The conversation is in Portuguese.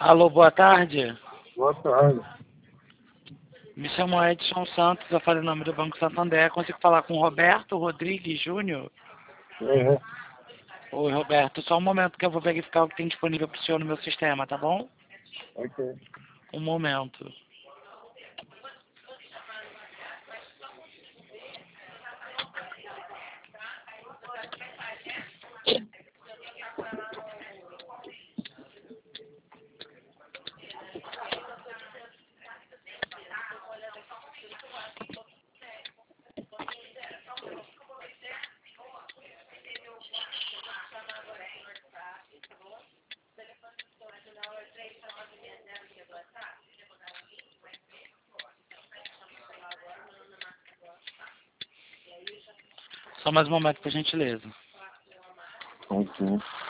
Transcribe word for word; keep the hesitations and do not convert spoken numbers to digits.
Alô, boa tarde. Boa tarde. Me chamo Edson Santos, eu falo em nome do Banco Santander. Consigo falar com o Roberto Rodrigues Júnior? Uhum. Oi, Roberto, só um momento que eu vou verificar o que tem disponível para o senhor no meu sistema, tá bom? Ok. Um momento. Só mais um momento, por gentileza. Ok.